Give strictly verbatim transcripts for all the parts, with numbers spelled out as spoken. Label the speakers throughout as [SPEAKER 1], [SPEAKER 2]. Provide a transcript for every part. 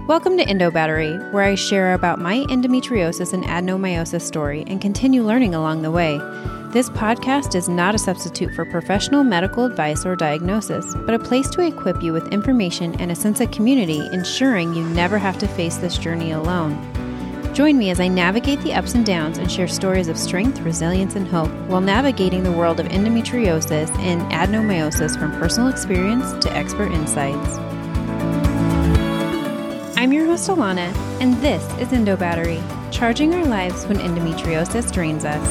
[SPEAKER 1] Welcome to Endo Battery, where I share about my endometriosis and adenomyosis story and continue learning along the way. This podcast is not a substitute for professional medical advice or diagnosis, but a place to equip you with information and a sense of community, ensuring you never have to face this journey alone. Join me as I navigate the ups and downs and share stories of strength, resilience, and hope while navigating the world of endometriosis and adenomyosis from personal experience to expert insights. I'm your host, Alana, and this is Endo Battery, charging our lives when endometriosis drains us.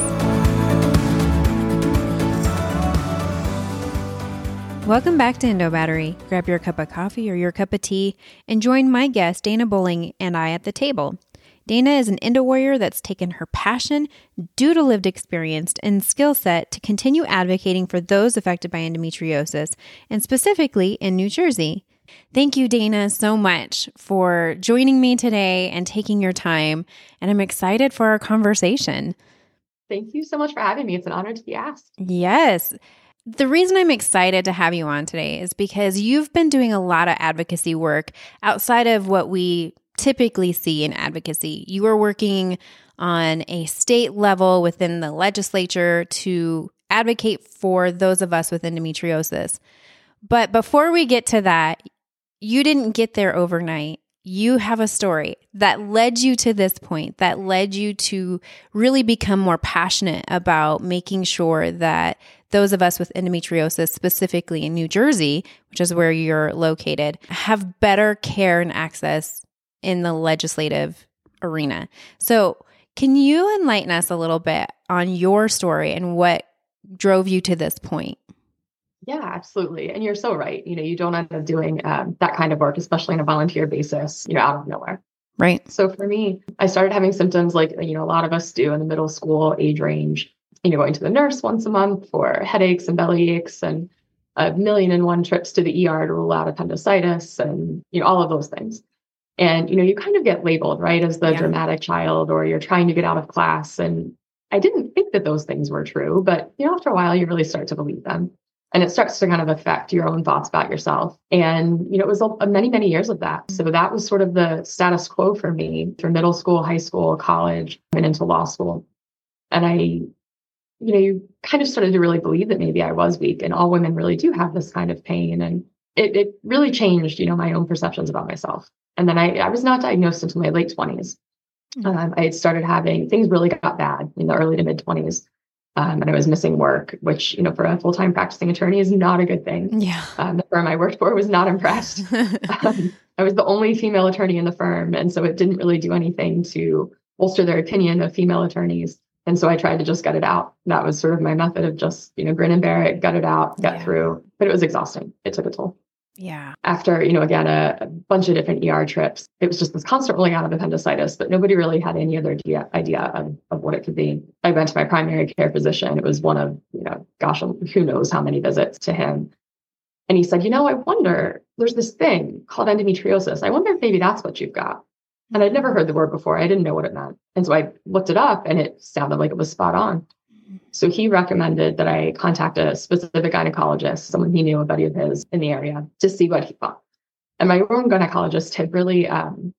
[SPEAKER 1] Welcome back to Endo Battery. Grab your cup of coffee or your cup of tea and join my guest, Dana Bowling, and I at the table. Dana is an endo warrior that's taken her passion due to lived experience and skill set to continue advocating for those affected by endometriosis, and specifically in New Jersey. Thank you, Dana, so much for joining me today and taking your time, and I'm excited for our conversation.
[SPEAKER 2] Thank you so much for having me. It's an honor to be asked.
[SPEAKER 1] Yes. The reason I'm excited to have you on today is because you've been doing a lot of advocacy work outside of what we typically see in advocacy. You are working on a state level within the legislature to advocate for those of us with endometriosis. But before we get to that, you didn't get there overnight. You have a story that led you to this point, that led you to really become more passionate about making sure that those of us with endometriosis, specifically in New Jersey, which is where you're located, have better care and access in the legislative arena. So can you enlighten us a little bit on your story and what drove you to this point?
[SPEAKER 2] Yeah, absolutely. And you're so right. You know, you don't end up doing um, that kind of work, especially on a volunteer basis, you know, out of nowhere.
[SPEAKER 1] Right.
[SPEAKER 2] So for me, I started having symptoms like, you know, a lot of us do in the middle school age range, you know, going to the nurse once a month for headaches and belly aches and a million and one trips to the E R to rule out appendicitis and, you know, all of those things. And, you know, you kind of get labeled, right, as the yeah. dramatic child, or you're trying to get out of class. And I didn't think that those things were true, but, you know, after a while, you really start to believe them. And it starts to kind of affect your own thoughts about yourself. And, you know, it was a, many, many years of that. So that was sort of the status quo for me through middle school, high school, college, and into law school. And I, you know, you kind of started to really believe that maybe I was weak and all women really do have this kind of pain. And it, it really changed, you know, my own perceptions about myself. And then I, I was not diagnosed until my late twenties. Mm-hmm. Um, I had started having, things really got bad in the early to mid twenties. Um, and I was missing work, which, you know, for a full-time practicing attorney is not a good thing.
[SPEAKER 1] Yeah.
[SPEAKER 2] Um, the firm I worked for was not impressed. um, I was the only female attorney in the firm. And so it didn't really do anything to bolster their opinion of female attorneys. And so I tried to just gut it out. That was sort of my method of just, you know, grin and bear it, gut it out, get yeah. through. But it was exhausting. It took a toll.
[SPEAKER 1] Yeah.
[SPEAKER 2] After, you know, again, a, a bunch of different E R trips, it was just this constant rolling out of appendicitis, but nobody really had any other idea, idea of, of what it could be. I went to my primary care physician. It was one of, you know, gosh, who knows how many visits to him. And he said, you know, I wonder, there's this thing called endometriosis. I wonder if maybe that's what you've got. And I'd never heard the word before. I didn't know what it meant. And so I looked it up and it sounded like it was spot on. So he recommended that I contact a specific gynecologist, someone he knew, a buddy of his in the area, to see what he thought. And my own gynecologist had really, um,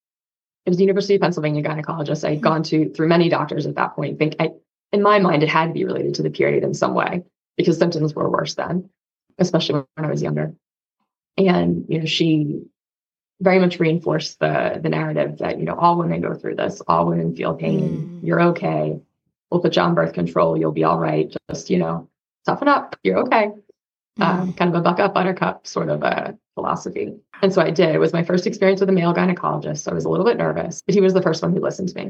[SPEAKER 2] it was the University of Pennsylvania gynecologist. I had gone to through many doctors at that point. I think I, in my mind, it had to be related to the period in some way because symptoms were worse then, especially when I was younger. And, you know, she very much reinforced the, the narrative that, you know, all women go through this, all women feel pain, mm. you're okay. We'll put you on birth control. You'll be all right. Just, you know, toughen up. You're okay. Mm. Um, kind of a buck up, buttercup sort of a philosophy. And so I did. It was my first experience with a male gynecologist. So I was a little bit nervous, but he was the first one who listened to me.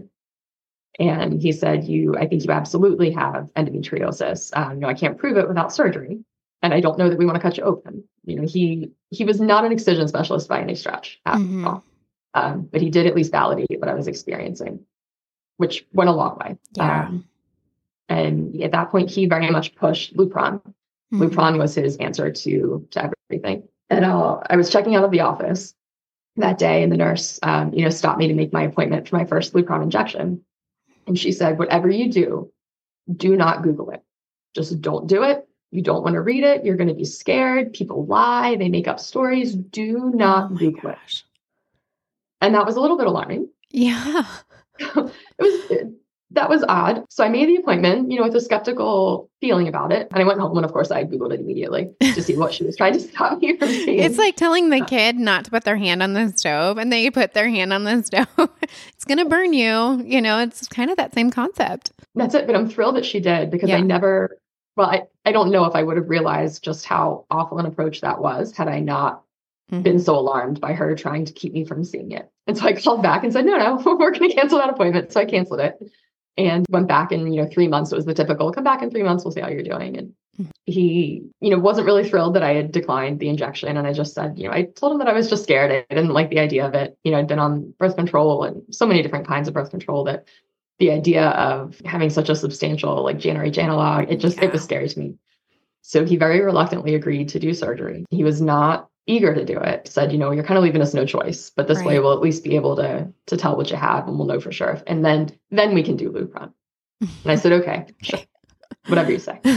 [SPEAKER 2] And he said, you, I think you absolutely have endometriosis. Um, you know, I can't prove it without surgery. And I don't know that we want to cut you open. You know, he, he was not an excision specialist by any stretch at mm-hmm. all. Um, but he did at least validate what I was experiencing, which went a long way.
[SPEAKER 1] Yeah.
[SPEAKER 2] Um, and at that point, he very much pushed Lupron. Mm-hmm. Lupron was his answer to, to everything. And uh, I was checking out of the office that day, and the nurse, um, you know, stopped me to make my appointment for my first Lupron injection. And she said, whatever you do, do not Google it. Just don't do it. You don't want to read it. You're going to be scared. People lie. They make up stories. Do not
[SPEAKER 1] oh
[SPEAKER 2] Google
[SPEAKER 1] gosh.
[SPEAKER 2] it. And that was a little bit alarming.
[SPEAKER 1] Yeah.
[SPEAKER 2] it was, it, that was odd. So I made the appointment, you know, with a skeptical feeling about it. And I went home and of course I Googled it immediately to see what she was trying to stop me from seeing.
[SPEAKER 1] It's like telling the kid not to put their hand on the stove and they put their hand on the stove. It's going to burn you. You know, it's kind of that same concept.
[SPEAKER 2] That's it. But I'm thrilled that she did because
[SPEAKER 1] Yeah.
[SPEAKER 2] I never, well, I, I don't know if I would have realized just how awful an approach that was had I not mm-hmm. been so alarmed by her trying to keep me from seeing it. And so I called back and said, no, no, we're going to cancel that appointment. So I canceled it. And went back in, you know, three months. It was the typical, come back in three months, we'll see how you're doing. And he, you know, wasn't really thrilled that I had declined the injection. And I just said, you know, I told him that I was just scared. I didn't like the idea of it. You know, I'd been on birth control and so many different kinds of birth control that the idea of having such a substantial like J N R H analog, it just, yeah. it was scary to me. So he very reluctantly agreed to do surgery. He was not eager to do it. Said, you know, you're kind of leaving us no choice, but this right. way we'll at least be able to to tell what you have and we'll know for sure. And then then we can do Lupron. And I said, okay, sure. Whatever you say.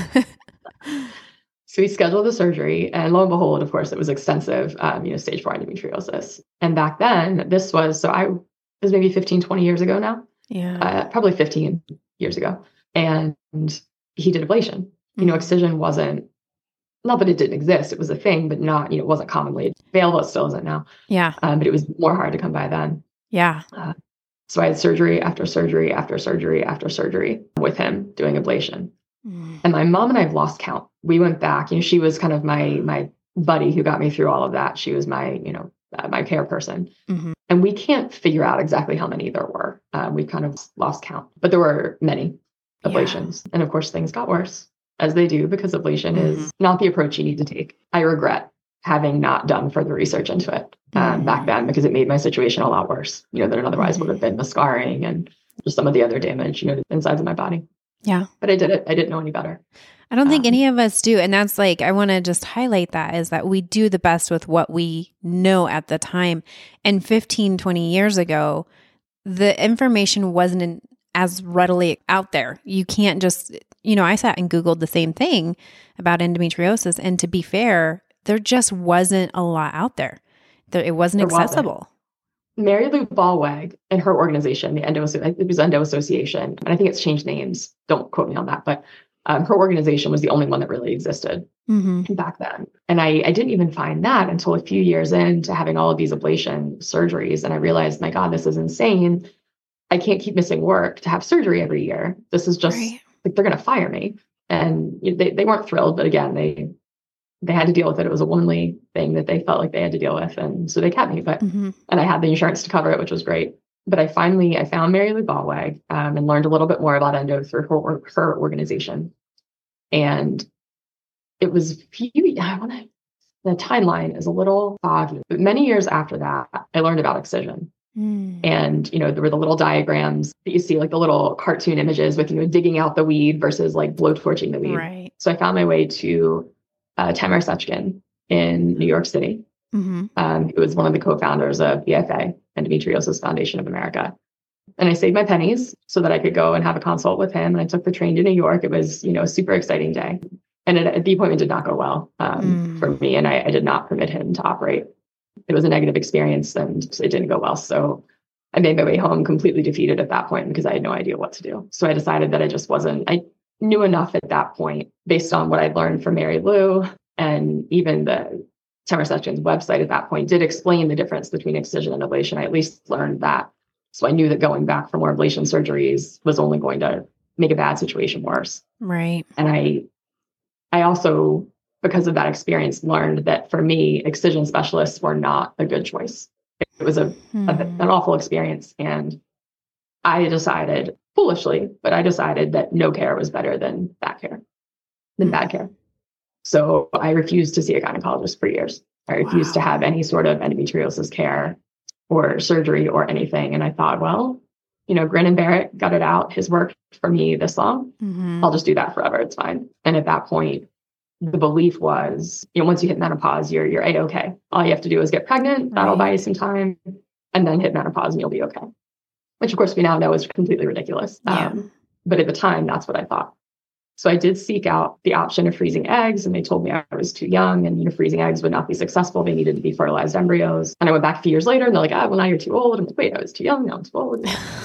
[SPEAKER 2] So we scheduled the surgery and lo and behold, of course, it was extensive, um, you know, stage four endometriosis. And back then this was, so I it was maybe fifteen, twenty years ago now.
[SPEAKER 1] Yeah.
[SPEAKER 2] Uh, probably fifteen years ago. And he did ablation. Mm-hmm. You know, excision wasn't, not that it didn't exist, it was a thing, but not, you know, it wasn't commonly available. It still isn't now.
[SPEAKER 1] Yeah.
[SPEAKER 2] Um, but it was more hard to come by then.
[SPEAKER 1] Yeah.
[SPEAKER 2] Uh, so I had surgery after surgery after surgery after surgery with him doing ablation. Mm. And my mom and I have lost count. We went back, you know, she was kind of my, my buddy who got me through all of that. She was my, you know, uh, my care person. Mm-hmm. And we can't figure out exactly how many there were. Uh, we kind of lost count, but there were many ablations. Yeah. And of course, things got worse. As they do, because ablation mm-hmm. is not the approach you need to take. I regret having not done further research into it um, mm-hmm. back then because it made my situation a lot worse, you know, than it otherwise mm-hmm. would have been, the scarring and just some of the other damage, you know, insides of my body.
[SPEAKER 1] Yeah.
[SPEAKER 2] But I did it. I didn't know any better.
[SPEAKER 1] I don't think um, any of us do. And that's like, I want to just highlight that is that we do the best with what we know at the time. And fifteen, twenty years ago, the information wasn't as readily out there. You can't just... You know, I sat and Googled the same thing about endometriosis. And to be fair, there just wasn't a lot out there. There, it wasn't there accessible.
[SPEAKER 2] Wasn't. Mary Lou Ballweg and her organization, the Endo, it was Endo Association, and I think it's changed names. Don't quote me on that. But um, her organization was the only one that really existed mm-hmm. back then. And I, I didn't even find that until a few years into having all of these ablation surgeries. And I realized, my God, this is insane. I can't keep missing work to have surgery every year. This is just... Right. Like they're going to fire me. And they, they weren't thrilled, but again, they, they had to deal with it. It was a womanly thing that they felt like they had to deal with. And so they kept me, but, mm-hmm. and I had the insurance to cover it, which was great. But I finally, I found Mary Lou Ballweg um, and learned a little bit more about endo through her, her organization. And it was, few, I want to, the timeline is a little foggy, but many years after that, I learned about excision. Mm. And, you know, there were the little diagrams that you see, like the little cartoon images with, you know, digging out the weed versus like blowtorching the weed.
[SPEAKER 1] Right.
[SPEAKER 2] So I found my way to uh, Tamar Sechkin in New York City, mm-hmm. um, who was one of the co-founders of E F A, Endometriosis Foundation of America. And I saved my pennies so that I could go and have a consult with him. And I took the train to New York. It was, you know, a super exciting day. And it, the appointment did not go well um, mm. for me. And I, I did not permit him to operate. It was a negative experience and it didn't go well. So I made my way home completely defeated at that point because I had no idea what to do. So I decided that I just wasn't, I knew enough at that point based on what I'd learned from Mary Lou, and even the Tamar Sechkin's website at that point did explain the difference between excision and ablation. I at least learned that. So I knew that going back for more ablation surgeries was only going to make a bad situation worse.
[SPEAKER 1] Right.
[SPEAKER 2] And I, I also, because of that experience, learned that for me, excision specialists were not a good choice. It was a, hmm. a an awful experience. And I decided, foolishly, but I decided that no care was better than bad care, than hmm. bad care. So I refused to see a gynecologist for years. I refused wow. to have any sort of endometriosis care or surgery or anything. And I thought, well, you know, Grin and Barrett got it out. His work for me this long. Mm-hmm. I'll just do that forever. It's fine. And at that point, the belief was, you know, once you hit menopause, you're you're A-okay. All you have to do is get pregnant. That'll right. buy you some time, and then hit menopause and you'll be okay. Which, of course, we now know is completely ridiculous. Yeah. Um, but at the time, that's what I thought. So I did seek out the option of freezing eggs, and they told me I was too young and, you know, freezing eggs would not be successful. They needed to be fertilized embryos. And I went back a few years later and they're like, ah, well, now you're too old. I'm like, wait, I was too young. Now I'm too old.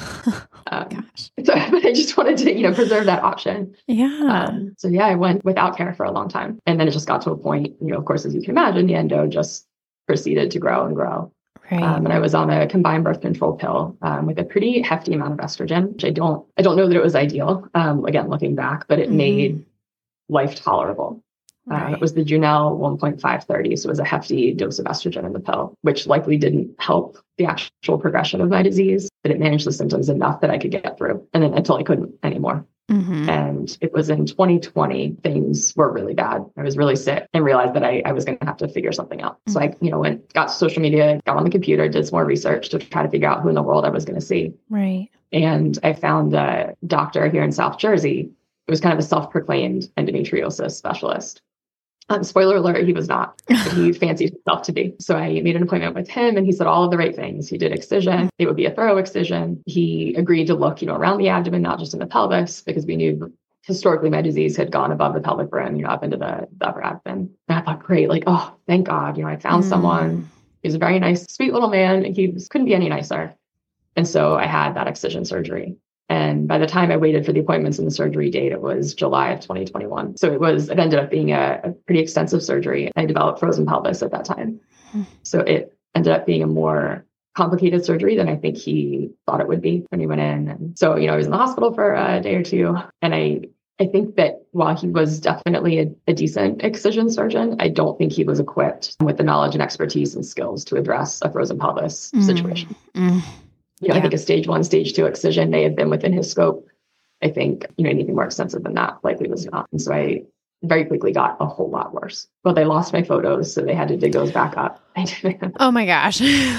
[SPEAKER 2] um,
[SPEAKER 1] Gosh.
[SPEAKER 2] So but I just wanted to, you know, preserve that option.
[SPEAKER 1] Yeah.
[SPEAKER 2] Um, so yeah, I went without care for a long time. And then it just got to a point, you know, of course, as you can imagine, the endo just proceeded to grow and grow.
[SPEAKER 1] Right.
[SPEAKER 2] Um, and I was on a combined birth control pill um, with a pretty hefty amount of estrogen, which I don't, I don't know that it was ideal. Um, again, looking back, but it mm-hmm. made life tolerable. Right. Um, it was the Junel one point five thirty. So it was a hefty dose of estrogen in the pill, which likely didn't help the actual progression of my disease, but it managed the symptoms enough that I could get through. And then until I couldn't anymore. Mm-hmm. And it was in twenty twenty, things were really bad. I was really sick and realized that I, I was going to have to figure something out. Mm-hmm. So I, you know, went, got to social media, got on the computer, did some more research to try to figure out who in the world I was going to see.
[SPEAKER 1] Right.
[SPEAKER 2] And I found a doctor here in South Jersey. It was kind of a self-proclaimed endometriosis specialist. Um, spoiler alert, he was not, but he fancied himself to be. So I made an appointment with him and he said all of the right things. He did excision. It would be a thorough excision. He agreed to look, you know, around the abdomen, not just in the pelvis, because we knew historically my disease had gone above the pelvic rim, you know, up into the, the upper abdomen. And I thought, great, like, oh, thank God, you know, I found mm. someone. He was a very nice, sweet little man. He was, couldn't be any nicer. And so I had that excision surgery. And by the time I waited for the appointments and the surgery date, it was July of twenty twenty-one. So it was, it ended up being a, a pretty extensive surgery. I developed frozen pelvis at that time. So it ended up being a more complicated surgery than I think he thought it would be when he went in. And so, you know, I was in the hospital for a day or two. And I, I think that while he was definitely a, a decent excision surgeon, I don't think he was equipped with the knowledge and expertise and skills to address a frozen pelvis mm. situation. Mm. You know, yeah. I think a stage one, stage two excision may have been within his scope. I think, you know, anything more extensive than that likely was not. And so I very quickly got a whole lot worse. Well, they lost my photos, so they had to dig those back up.
[SPEAKER 1] Oh my gosh.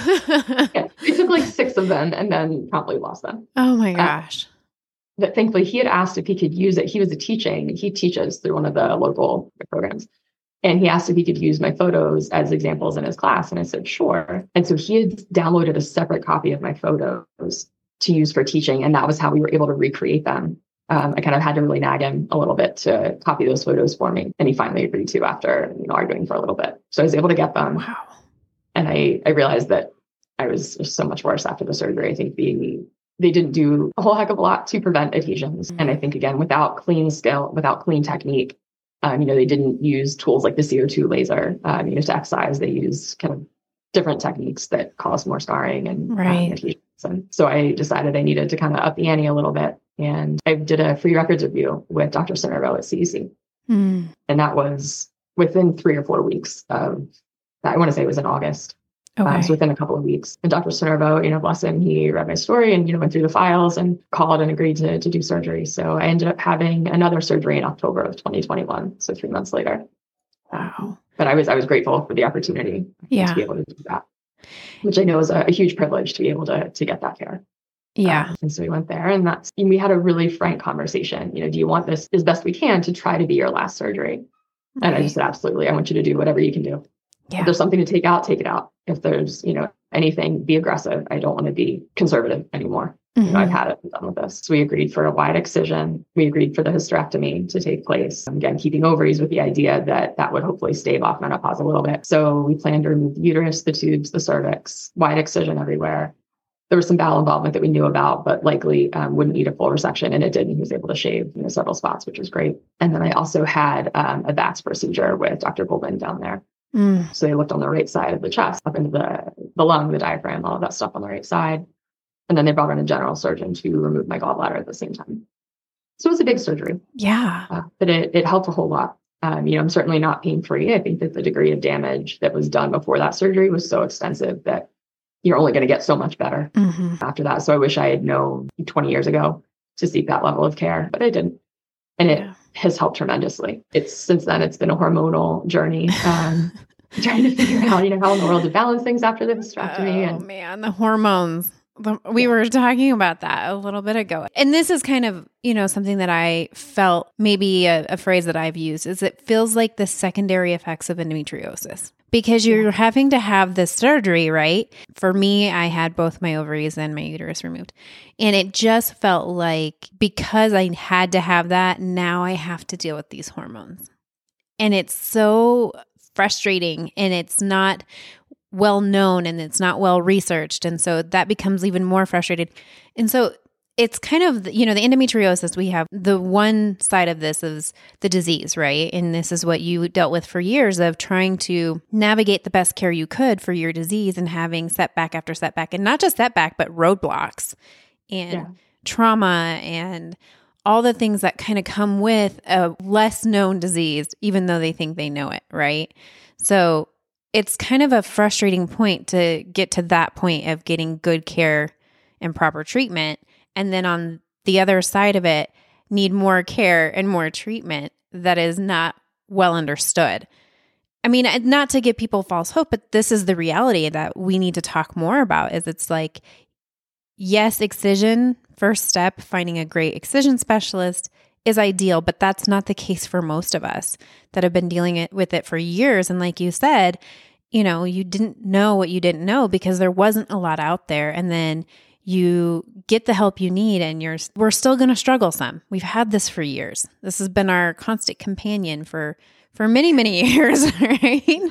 [SPEAKER 2] Yeah, it took like six of them and then promptly lost them.
[SPEAKER 1] Oh my gosh. Uh,
[SPEAKER 2] but thankfully, he had asked if he could use it. He was a teaching, he teaches through one of the local programs. And he asked if he could use my photos as examples in his class. And I said, sure. And so he had downloaded a separate copy of my photos to use for teaching. And that was how we were able to recreate them. Um, I kind of had to really nag him a little bit to copy those photos for me. And he finally agreed to after, you know, arguing for a little bit. So I was able to get them.
[SPEAKER 1] Wow.
[SPEAKER 2] And I, I realized that I was just so much worse after the surgery. I think the they didn't do a whole heck of a lot to prevent adhesions. Mm-hmm. And I think, again, without clean skill, without clean technique, Um, you know, they didn't use tools like the C O two laser, um, you know, to excise. They use kind of different techniques that cause more scarring and
[SPEAKER 1] right.
[SPEAKER 2] um, adhesions. And so I decided I needed to kind of up the ante a little bit. And I did a free records review with Doctor Cinervo at C E C. Mm. And that was within three or four weeks of that. I want to say it was in August. Okay. Um, so within a couple of weeks. And Doctor Cinervo, you know, bless him, he read my story and, you know, went through the files and called and agreed to, to do surgery. So I ended up having another surgery in October of twenty twenty-one. So three months later. Wow. But I was, I was grateful for the opportunity
[SPEAKER 1] yeah.
[SPEAKER 2] to be able to do that, which I know is a, a huge privilege to be able to, to get that care.
[SPEAKER 1] Yeah.
[SPEAKER 2] Um, and so we went there and that's, and we had a really frank conversation. You know, do you want this as best we can to try to be your last surgery? Right. And I just said, absolutely. I want you to do whatever you can do. Yeah. If there's something to take out, take it out. If there's, you know, anything, be aggressive. I don't want to be conservative anymore. Mm-hmm. You know, I've had it, I'm done with this. So we agreed for a wide excision. We agreed for the hysterectomy to take place. Again, keeping ovaries with the idea that that would hopefully stave off menopause a little bit. So we planned to remove the uterus, the tubes, the cervix, wide excision everywhere. There was some bowel involvement that we knew about, but likely um, wouldn't need a full resection. And it did. And he was able to shave, you know, several spots, which was great. And then I also had um, a V A T S procedure with Doctor Goldman down there. Mm. So they looked on the right side of the chest, up into the, the lung, the diaphragm, all of that stuff on the right side. And then they brought in a general surgeon to remove my gallbladder at the same time. So it was a big surgery.
[SPEAKER 1] Yeah.
[SPEAKER 2] Uh, but it, it helped a whole lot. Um, you know, I'm certainly not pain-free. I think that the degree of damage that was done before that surgery was so extensive that you're only going to get so much better mm-hmm. after that. So I wish I had known twenty years ago to seek that level of care, but I didn't. And it yeah. has helped tremendously. It's since then, it's been a hormonal journey. Um, trying to figure out, you know, how in the world to balance things after the hysterectomy.
[SPEAKER 1] Oh
[SPEAKER 2] and
[SPEAKER 1] man, the hormones. The, we yeah. were talking about that a little bit ago. And this is kind of, you know, something that I felt, maybe a, a phrase that I've used is it feels like the secondary effects of endometriosis. because you're having to have this surgery, right? For me, I had both my ovaries and my uterus removed. And it just felt like because I had to have that, now I have to deal with these hormones. And it's so frustrating, and it's not well known, and it's not well researched. And so that becomes even more frustrated. And so it's kind of, you know, the endometriosis, we have the one side of this is the disease, right? And this is what you dealt with for years of trying to navigate the best care you could for your disease and having setback after setback, and not just setback, but roadblocks and yeah. trauma and all the things that kind of come with a less known disease, even though they think they know it, right? So it's kind of a frustrating point to get to that point of getting good care and proper treatment. And then on the other side of it, need more care and more treatment that is not well understood. I mean, not to give people false hope, but this is the reality that we need to talk more about is it's like, yes, excision, first step, finding a great excision specialist is ideal, but that's not the case for most of us that have been dealing it, with it for years. And like you said, you know, you didn't know what you didn't know because there wasn't a lot out there. And then you get the help you need, and you're we're still going to struggle some. We've had this for years. This has been our constant companion for for many, many years, right?
[SPEAKER 2] And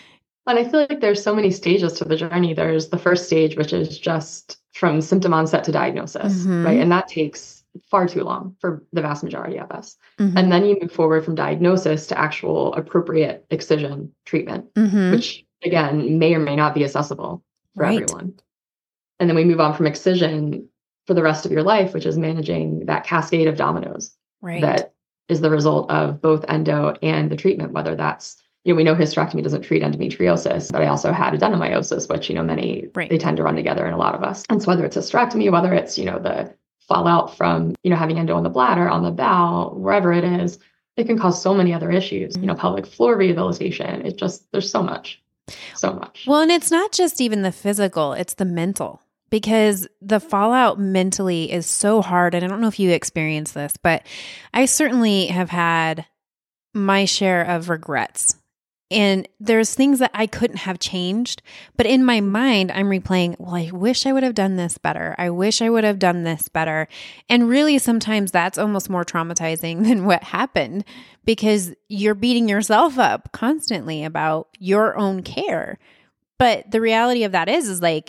[SPEAKER 2] I feel like there's so many stages to the journey. There's the first stage, which is just from symptom onset to diagnosis, mm-hmm. right? And that takes far too long for the vast majority of us. Mm-hmm. And then you move forward from diagnosis to actual appropriate excision treatment, mm-hmm. which again, may or may not be accessible for right. everyone. And then we move on from excision for the rest of your life, which is managing that cascade of dominoes
[SPEAKER 1] right.
[SPEAKER 2] that is the result of both endo and the treatment, whether that's, you know, we know hysterectomy doesn't treat endometriosis, but I also had adenomyosis, which, you know, many,
[SPEAKER 1] right.
[SPEAKER 2] they tend to run together in a lot of us. And so whether it's hysterectomy, whether it's, you know, the fallout from, you know, having endo on the bladder, on the bowel, wherever it is, it can cause so many other issues, mm-hmm. you know, pelvic floor rehabilitation. It's just, there's so much, so much.
[SPEAKER 1] Well, and it's not just even the physical, it's the mental. Because the fallout mentally is so hard. And I don't know if you experience this, but I certainly have had my share of regrets. And there's things that I couldn't have changed. But in my mind, I'm replaying, well, I wish I would have done this better. I wish I would have done this better. And really, sometimes that's almost more traumatizing than what happened because you're beating yourself up constantly about your own care. But the reality of that is, is like,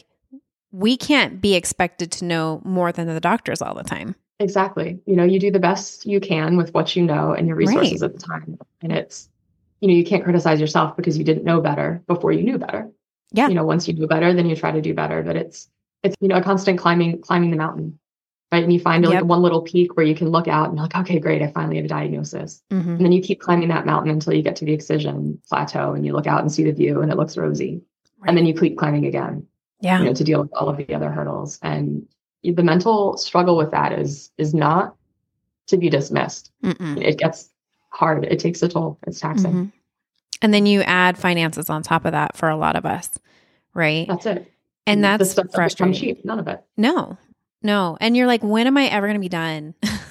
[SPEAKER 1] we can't be expected to know more than the doctors all the time.
[SPEAKER 2] Exactly. You know, you do the best you can with what you know and your resources right. at the time. And it's, you know, you can't criticize yourself because you didn't know better before you knew better.
[SPEAKER 1] Yeah.
[SPEAKER 2] You know, once you do better, then you try to do better. But it's, it's, you know, a constant climbing, climbing the mountain, right? And you find yep. like one little peak where you can look out and you're like, okay, great. I finally have a diagnosis. Mm-hmm. And then you keep climbing that mountain until you get to the excision plateau and you look out and see the view and it looks rosy. Right. And then you keep climbing again.
[SPEAKER 1] Yeah.
[SPEAKER 2] You know, to deal with all of the other hurdles. And the mental struggle with that is is not to be dismissed. Mm-mm. It gets hard. It takes a toll. It's taxing.
[SPEAKER 1] Mm-hmm. And then you add finances on top of that for a lot of us, right?
[SPEAKER 2] That's it.
[SPEAKER 1] And that's
[SPEAKER 2] the stuff
[SPEAKER 1] frustrating.
[SPEAKER 2] That cheap. None of it.
[SPEAKER 1] No, no. And you're like, when am I ever going to be done?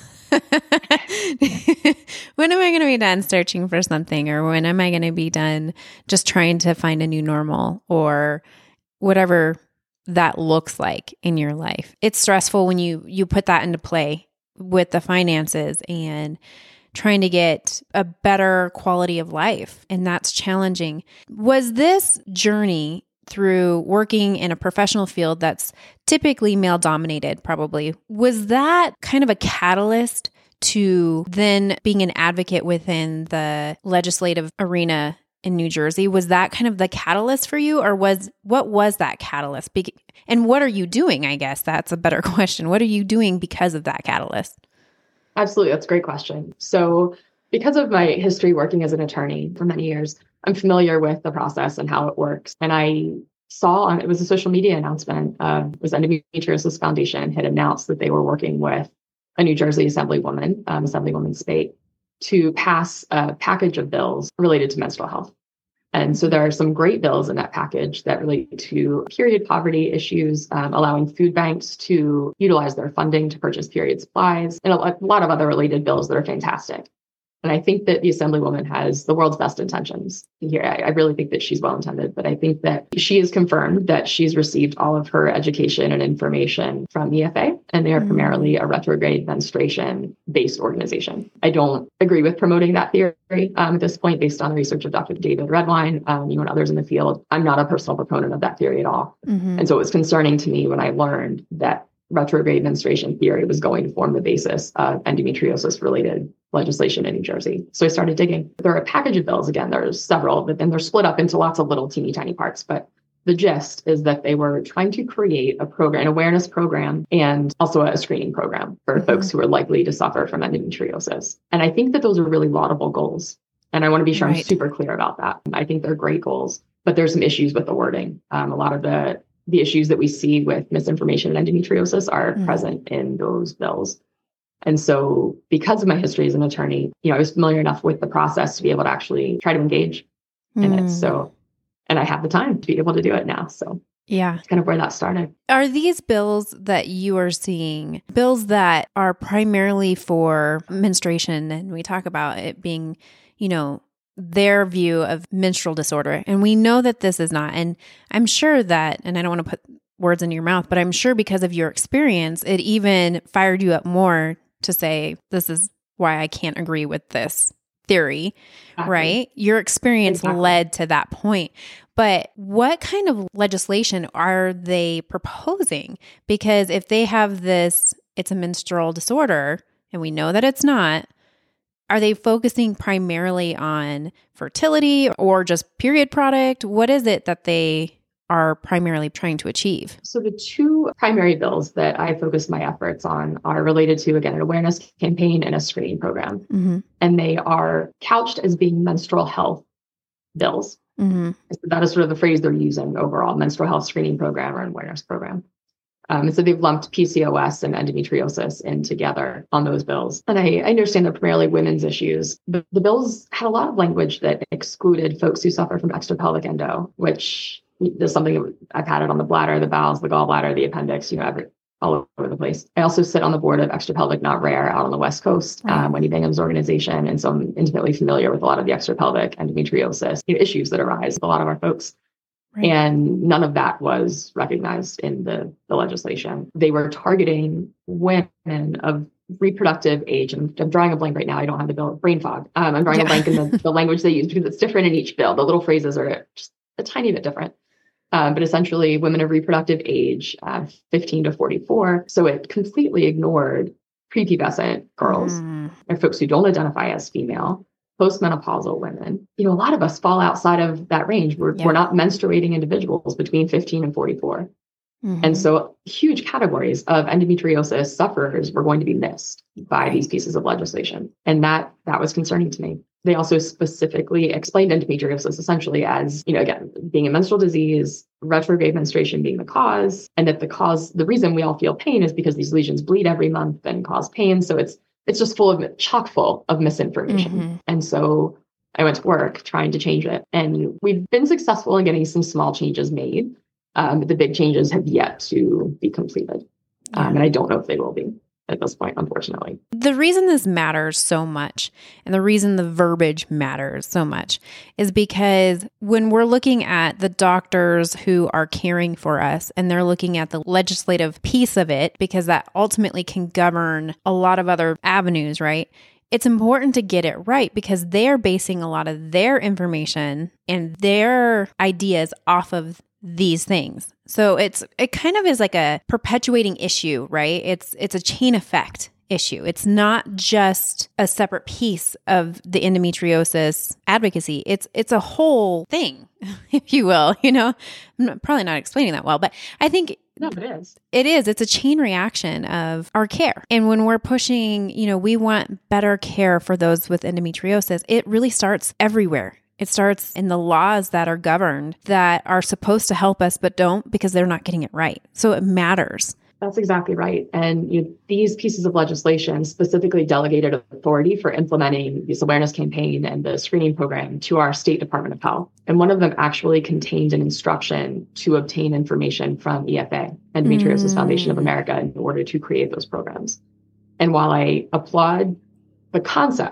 [SPEAKER 1] When am I going to be done searching for something? Or when am I going to be done just trying to find a new normal or whatever that looks like in your life? It's stressful when you, you put that into play with the finances and trying to get a better quality of life. And that's challenging. Was this journey through working in a professional field that's typically male dominated, probably, was that kind of a catalyst to then being an advocate within the legislative arena in New Jersey? Was that kind of the catalyst for you, or was, what was that catalyst? Be- and what are you doing? I guess that's a better question. What are you doing because of that catalyst?
[SPEAKER 2] Absolutely. That's a great question. So because of my history working as an attorney for many years, I'm familiar with the process and how it works. And I saw on, it was a social media announcement, uh, it was Endometriosis Foundation had announced that they were working with a New Jersey Assemblywoman, um, Assemblywoman Spate, to pass a package of bills related to menstrual health. And so there are some great bills in that package that relate to period poverty issues, um, allowing food banks to utilize their funding to purchase period supplies, and a lot of other related bills that are fantastic. And I think that the Assemblywoman has the world's best intentions here. I, I really think that she's well-intended, but I think that she has confirmed that she's received all of her education and information from E F A, and they are mm. primarily a retrograde menstruation-based organization. I don't agree with promoting that theory um, at this point, based on the research of Doctor David Redwine, um, you and others in the field. I'm not a personal proponent of that theory at all. Mm-hmm. And so it was concerning to me when I learned that retrograde menstruation theory was going to form the basis of endometriosis-related legislation in New Jersey. So I started digging. There are a package of bills. Again, there's several, but then they're split up into lots of little teeny tiny parts. But the gist is that they were trying to create a program, an awareness program, and also a screening program for mm-hmm. folks who are likely to suffer from endometriosis. And I think that those are really laudable goals. And I want to be sure right. I'm super clear about that. I think they're great goals, but there's some issues with the wording. Um, a lot of the the issues that we see with misinformation and endometriosis are mm. present in those bills. And so because of my history as an attorney, you know, I was familiar enough with the process to be able to actually try to engage mm. in it. So, and I have the time to be able to do it now. So yeah, that's kind of where that started.
[SPEAKER 1] Are these bills that you are seeing bills that are primarily for menstruation? And we talk about it being, you know, their view of menstrual disorder. And we know that this is not. And I'm sure that, and I don't want to put words in your mouth, but I'm sure because of your experience, it even fired you up more to say, this is why I can't agree with this theory, exactly. right? Your experience exactly. led to that point. But what kind of legislation are they proposing? Because if they have this, it's a menstrual disorder, and we know that it's not, are they focusing primarily on fertility or just period product? What is it that they are primarily trying to achieve?
[SPEAKER 2] So the two primary bills that I focus my efforts on are related to, again, an awareness campaign and a screening program. Mm-hmm. And they are couched as being menstrual health bills. Mm-hmm. So that is sort of the phrase they're using overall, menstrual health screening program or awareness program. Um, and so they've lumped P C O S and endometriosis in together on those bills. And I, I understand they're primarily women's issues, but the bills had a lot of language that excluded folks who suffer from extrapelvic endo, which is something that I've had it on the bladder, the bowels, the gallbladder, the appendix, you know, every, all over the place. I also sit on the board of Extrapelvic Not Rare out on the West Coast, right. um, Wendy Bingham's organization. And so I'm intimately familiar with a lot of the extrapelvic endometriosis you know, issues that arise with a lot of our folks. Right. And none of that was recognized in the, the legislation. They were targeting women of reproductive age. And I'm drawing a blank right now. I don't have the bill, brain fog. Um, I'm drawing yeah. a blank in the, the language they use because it's different in each bill. The little phrases are just a tiny bit different. Um, but essentially women of reproductive age, uh, fifteen to forty-four. So it completely ignored prepubescent girls mm. or folks who don't identify as female. Postmenopausal women, you know, a lot of us fall outside of that range. We're, yeah. we're not menstruating individuals between fifteen and forty-four. Mm-hmm. And so huge categories of endometriosis sufferers were going to be missed by right. these pieces of legislation. And that, that was concerning to me. They also specifically explained endometriosis essentially as, you know, again, being a menstrual disease, retrograde menstruation being the cause, and that the cause, the reason we all feel pain is because these lesions bleed every month and cause pain. So it's It's just full of chock full of misinformation. Mm-hmm. And so I went to work trying to change it. And we've been successful in getting some small changes made. Um, but the big changes have yet to be completed. Yeah. Um, and I don't know if they will be at this point, unfortunately.
[SPEAKER 1] The reason this matters so much and the reason the verbiage matters so much is because when we're looking at the doctors who are caring for us and they're looking at the legislative piece of it, because that ultimately can govern a lot of other avenues, right? It's important to get it right because they're basing a lot of their information and their ideas off of these things. So it's it kind of is like a perpetuating issue, right? It's it's a chain effect issue. It's not just a separate piece of the endometriosis advocacy. It's it's a whole thing, if you will. You know, I'm not, probably not explaining that well, but I think
[SPEAKER 2] no, it is.
[SPEAKER 1] It is. It's a chain reaction of our care. And when we're pushing, you know, we want better care for those with endometriosis, it really starts everywhere. It starts in the laws that are governed that are supposed to help us, but don't because they're not getting it right. So it matters.
[SPEAKER 2] That's exactly right. And you know, these pieces of legislation specifically delegated authority for implementing this awareness campaign and the screening program to our State Department of Health. And one of them actually contained an instruction to obtain information from E F A, Endometriosis mm. Foundation of America, in order to create those programs. And while I applaud the concept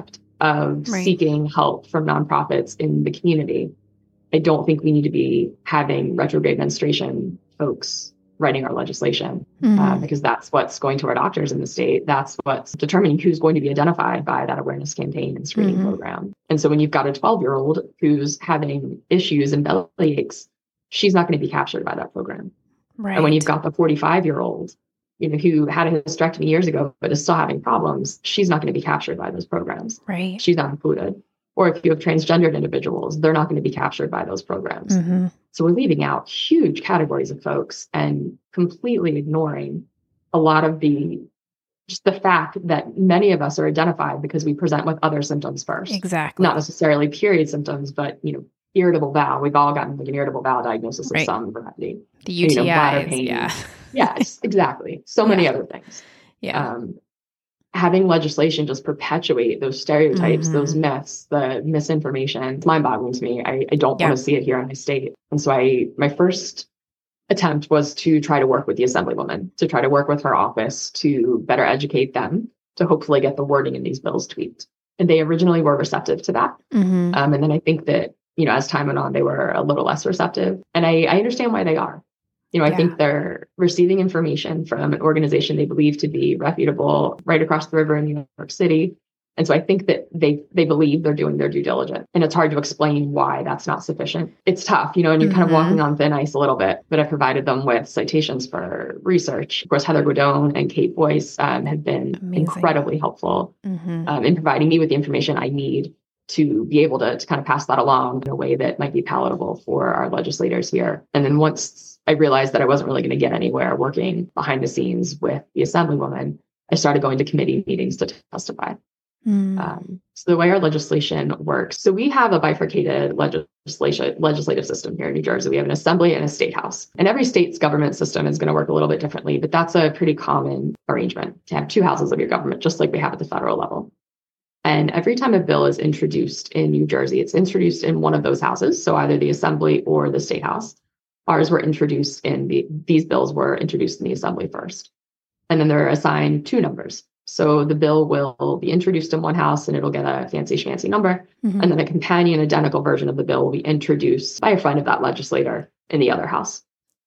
[SPEAKER 2] of
[SPEAKER 1] Right.
[SPEAKER 2] seeking help from nonprofits in the community, I don't think we need to be having retrograde menstruation folks writing our legislation,
[SPEAKER 1] Mhm.
[SPEAKER 2] uh, because that's what's going to our doctors in the state. That's what's determining who's going to be identified by that awareness campaign and screening
[SPEAKER 1] Mhm.
[SPEAKER 2] program. And so when you've got a twelve-year-old who's having issues and belly aches, she's not going to be captured by that program.
[SPEAKER 1] Right.
[SPEAKER 2] And when you've got the forty-five-year-old, you know, who had a hysterectomy years ago but is still having problems, she's not going to be captured by those programs.
[SPEAKER 1] Right.
[SPEAKER 2] She's not included. Or if you have transgendered individuals, they're not going to be captured by those programs.
[SPEAKER 1] Mhm.
[SPEAKER 2] So we're leaving out huge categories of folks and completely ignoring a lot of the, just the fact that many of us are identified because we present with other symptoms first.
[SPEAKER 1] Exactly.
[SPEAKER 2] Not necessarily period symptoms, but, you know, irritable bowel. We've all gotten like an irritable bowel diagnosis of
[SPEAKER 1] Right.
[SPEAKER 2] some variety.
[SPEAKER 1] The
[SPEAKER 2] You
[SPEAKER 1] U T Is.
[SPEAKER 2] know, bladder pain.
[SPEAKER 1] Yeah.
[SPEAKER 2] Yes, exactly. So many
[SPEAKER 1] Yeah.
[SPEAKER 2] other things.
[SPEAKER 1] Yeah.
[SPEAKER 2] Um, having legislation just perpetuate those stereotypes,
[SPEAKER 1] Mhm.
[SPEAKER 2] those myths, the misinformation, it's mind-boggling to me. I, I don't
[SPEAKER 1] Yeah.
[SPEAKER 2] want to see it here in my state. And so I, my first attempt was to try to work with the Assemblywoman, to try to work with her office to better educate them, to hopefully get the wording in these bills tweaked. And they originally were receptive to that.
[SPEAKER 1] Mhm.
[SPEAKER 2] Um, and then I think that, you know, as time went on, they were a little less receptive. And I, I understand why they are. You know, I
[SPEAKER 1] Yeah.
[SPEAKER 2] think they're receiving information from an organization they believe to be reputable right across the river in New York City. And so I think that they they believe they're doing their due diligence. And it's hard to explain why that's not sufficient. It's tough, you know, and you're kind of
[SPEAKER 1] Mhm.
[SPEAKER 2] walking on thin ice a little bit. But I provided them with citations for research. Of course, Heather Godone and Kate Boyce um, have been
[SPEAKER 1] Amazing.
[SPEAKER 2] incredibly helpful
[SPEAKER 1] Mhm.
[SPEAKER 2] um, in providing me with the information I need to be able to, to kind of pass that along in a way that might be palatable for our legislators here. And then once I realized that I wasn't really going to get anywhere working behind the scenes with the Assemblywoman, I started going to committee meetings to testify.
[SPEAKER 1] Mm.
[SPEAKER 2] Um, so the way our legislation works, so we have a bifurcated legislation legislative system here in New Jersey. We have an assembly and a state house, and every state's government system is going to work a little bit differently, but that's a pretty common arrangement to have two houses of your government, just like we have at the federal level. And every time a bill is introduced in New Jersey, it's introduced in one of those houses, so either the assembly or the state house. Ours were introduced in the, these bills were introduced in the assembly first. And then they're assigned two numbers. So the bill will be introduced in one house and it'll get a fancy schmancy number.
[SPEAKER 1] Mhm.
[SPEAKER 2] And then a companion identical version of the bill will be introduced by a friend of that legislator in the other house.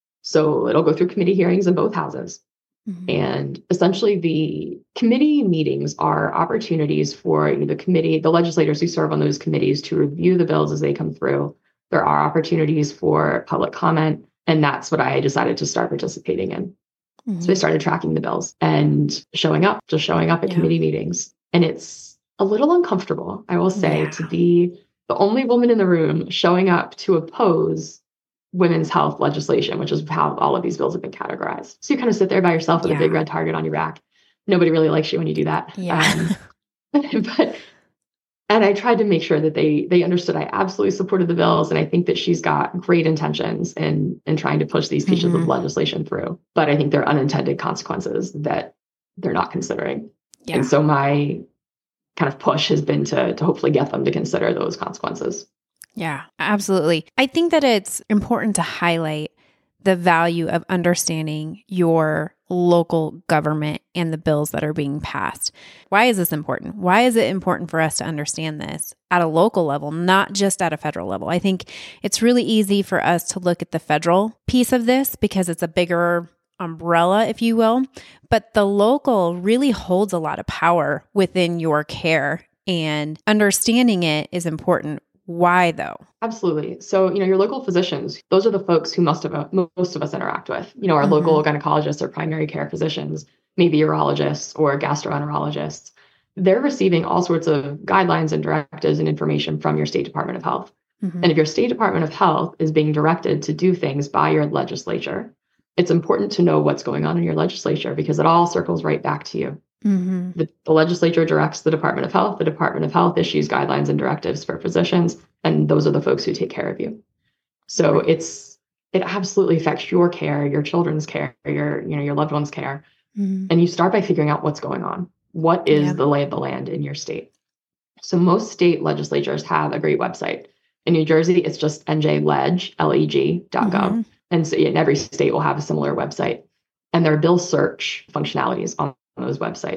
[SPEAKER 2] So it'll go through committee hearings in both houses.
[SPEAKER 1] Mhm.
[SPEAKER 2] And essentially the committee meetings are opportunities for you know, the committee, the legislators who serve on those committees to review the bills as they come through. There are opportunities for public comment. And that's what I decided to start participating in.
[SPEAKER 1] Mhm.
[SPEAKER 2] So I started tracking the bills and showing up, just showing up at
[SPEAKER 1] Yeah.
[SPEAKER 2] committee meetings. And it's a little uncomfortable, I will say,
[SPEAKER 1] Yeah.
[SPEAKER 2] to be the only woman in the room showing up to oppose women's health legislation, which is how all of these bills have been categorized. So you kind of sit there by yourself with
[SPEAKER 1] Yeah.
[SPEAKER 2] a big red target on your back. Nobody really likes you when you do that.
[SPEAKER 1] Yeah.
[SPEAKER 2] Um, but and I tried to make sure that they they understood I absolutely supported the bills. And I think that she's got great intentions in, in trying to push these pieces
[SPEAKER 1] Mhm.
[SPEAKER 2] of legislation through. But I think there are unintended consequences that they're not considering.
[SPEAKER 1] Yeah.
[SPEAKER 2] And so my kind of push has been to, to hopefully get them to consider those consequences.
[SPEAKER 1] Yeah, absolutely. I think that it's important to highlight the value of understanding your local government and the bills that are being passed. Why is this important? Why is it important for us to understand this at a local level, not just at a federal level? I think it's really easy for us to look at the federal piece of this because it's a bigger umbrella, if you will, but the local really holds a lot of power within your care, and understanding it is important. Why though?
[SPEAKER 2] Absolutely. So, you know, your local physicians, those are the folks who most of us, most of us interact with. You know, our
[SPEAKER 1] Mhm.
[SPEAKER 2] local gynecologists or primary care physicians, maybe urologists or gastroenterologists. They're receiving all sorts of guidelines and directives and information from your state Department of Health.
[SPEAKER 1] Mhm.
[SPEAKER 2] And if your state Department of Health is being directed to do things by your legislature, it's important to know what's going on in your legislature because it all circles right back to you.
[SPEAKER 1] Mhm.
[SPEAKER 2] The, the legislature directs the Department of Health. The Department of Health issues guidelines and directives for physicians, and those are the folks who take care of you. So
[SPEAKER 1] Right.
[SPEAKER 2] it's it absolutely affects your care, your children's care, your you know your loved ones' care,
[SPEAKER 1] Mhm.
[SPEAKER 2] and you start by figuring out what's going on. What is
[SPEAKER 1] Yeah.
[SPEAKER 2] the lay of the land in your state? So most state legislatures have a great website. In New Jersey, it's just N J leg, L E G dot gov.
[SPEAKER 1] Mhm.
[SPEAKER 2] And so in every state will have a similar website. And there are bill search functionalities on those websites.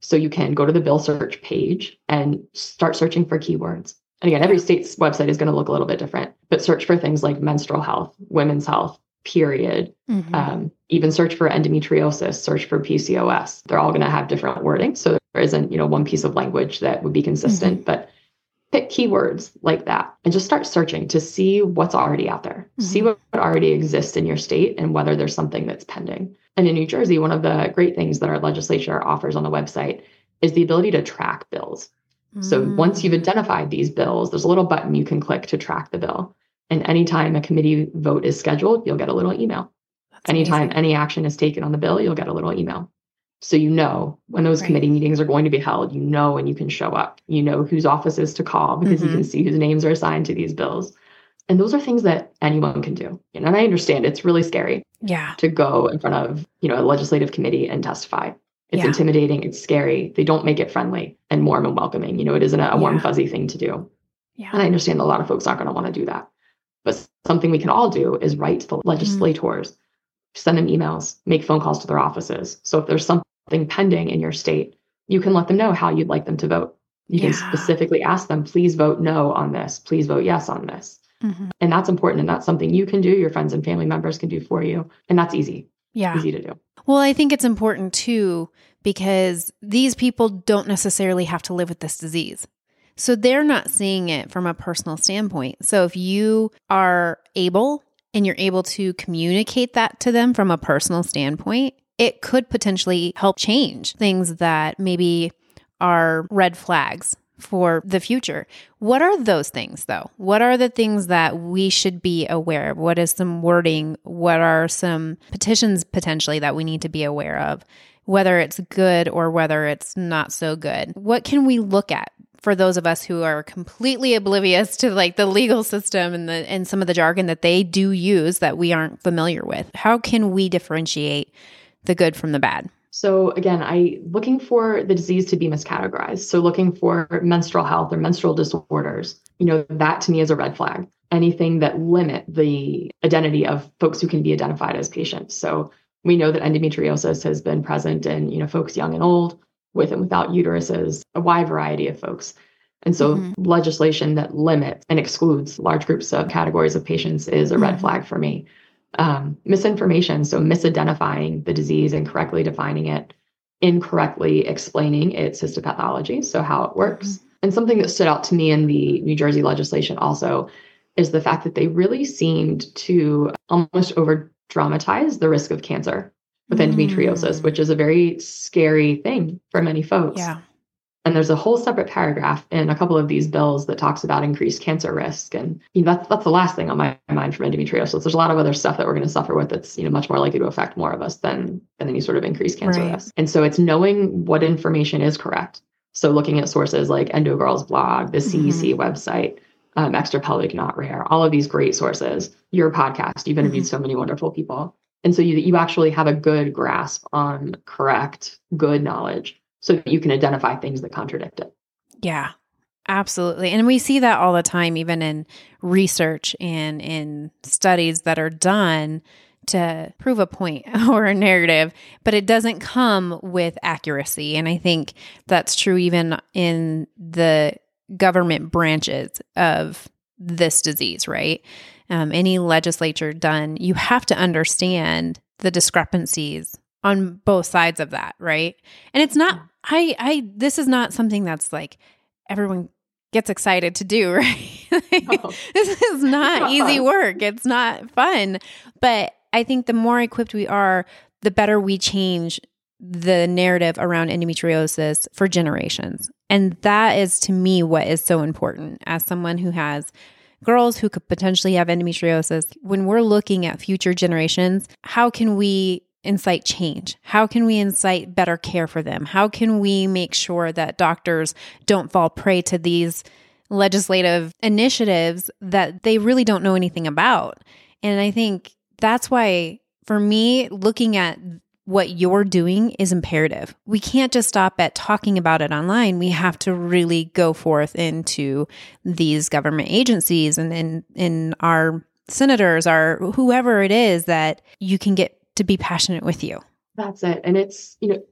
[SPEAKER 2] So you can go to the bill search page and start searching for keywords. And again, every state's website is going to look a little bit different, but search for things like menstrual health, women's health, period, mm-hmm. um, even search for endometriosis, search for P C O S. They're all going to have different wording. So there isn't, you know, one piece of language that would be consistent, mm-hmm. but pick keywords like that and just start searching to see what's already out there, mm-hmm. see what already exists in your state and whether there's something that's pending. And in New Jersey, one of the great things that our legislature offers on the website is the ability to track bills. So once you've identified these bills, there's a little button you can click to track the bill. And anytime a committee vote is scheduled, you'll get a little email. That's anytime amazing. Any action is taken on the bill, you'll get a little email. So you know when those right. committee meetings are going to be held, you know when you can show up, you know whose offices to call because mm-hmm. you can see whose names are assigned to these bills. And those are things that anyone can do. And I understand it's really scary
[SPEAKER 1] yeah.
[SPEAKER 2] to go in front of, you know, a legislative committee and testify. It's yeah. intimidating. It's scary. They don't make it friendly and warm and welcoming. You know, it isn't a, a warm, yeah. fuzzy thing to do.
[SPEAKER 1] Yeah.
[SPEAKER 2] And I understand a lot of folks aren't going to want to do that. But something we can all do is write to the legislators, mm. send them emails, make phone calls to their offices. So if there's something pending in your state, you can let them know how you'd like them to vote. You yeah. can specifically ask them, please vote no on this. Please vote yes on this. Mm-hmm. And that's important. And that's something you can do. Your friends and family members can do for you. And that's easy.
[SPEAKER 1] Yeah.
[SPEAKER 2] Easy to do.
[SPEAKER 1] Well, I think it's important too, because these people don't necessarily have to live with this disease. So they're not seeing it from a personal standpoint. So if you are able and you're able to communicate that to them from a personal standpoint, it could potentially help change things that maybe are red flags for the future. What are those things though? What are the things that we should be aware of? What is some wording? What are some petitions potentially that we need to be aware of? Whether it's good or whether it's not so good. What can we look at for those of us who are completely oblivious to like the legal system and the and some of the jargon that they do use that we aren't familiar with? How can we differentiate the good from the bad?
[SPEAKER 2] So again, I looking for the disease to be miscategorized. So looking for menstrual health or menstrual disorders, you know, that to me is a red flag. Anything that limit the identity of folks who can be identified as patients. So we know that endometriosis has been present in, you know, folks young and old, with and without uteruses, a wide variety of folks. And so mm-hmm. legislation that limits and excludes large groups of categories of patients is a red mm-hmm. flag for me. Um, misinformation, so misidentifying the disease, incorrectly defining it, incorrectly explaining its histopathology, so how it works. Mm-hmm. And something that stood out to me in the New Jersey legislation also is the fact that they really seemed to almost over dramatize the risk of cancer with endometriosis, mm. which is a very scary thing for many folks.
[SPEAKER 1] Yeah.
[SPEAKER 2] And there's a whole separate paragraph in a couple of these bills that talks about increased cancer risk. And you know, that's, that's the last thing on my mind from endometriosis. There's a lot of other stuff that we're going to suffer with that's, you know, much more likely to affect more of us than, than any sort of increased cancer
[SPEAKER 1] right.
[SPEAKER 2] risk. And so it's knowing what information is correct. So looking at sources like EndoGirl's blog, the C E C mm-hmm. website, um, Extrapelvic Not Rare, all of these great sources, your podcast, you've interviewed mm-hmm. so many wonderful people. And so you, you actually have a good grasp on correct, good knowledge so that you can identify things that contradict it.
[SPEAKER 1] Yeah, absolutely. And we see that all the time, even in research and in studies that are done to prove a point or a narrative, but it doesn't come with accuracy. And I think that's true even in the government branches of this disease, right? Um, any legislature done, you have to understand the discrepancies on both sides of that, right? And it's not, I, I, this is not something that's like everyone gets excited to do, right? No. This is not easy work. It's not fun. But I think the more equipped we are, the better we change the narrative around endometriosis for generations. And that is, to me, what is so important as someone who has girls who could potentially have endometriosis. When we're looking at future generations, how can we incite change? How can we incite better care for them? How can we make sure that doctors don't fall prey to these legislative initiatives that they really don't know anything about? And I think that's why, for me, looking at what you're doing is imperative. We can't just stop at talking about it online. We have to really go forth into these government agencies and in, in our senators, our whoever it is that you can get to be passionate with you.
[SPEAKER 2] That's it. And it's, you know,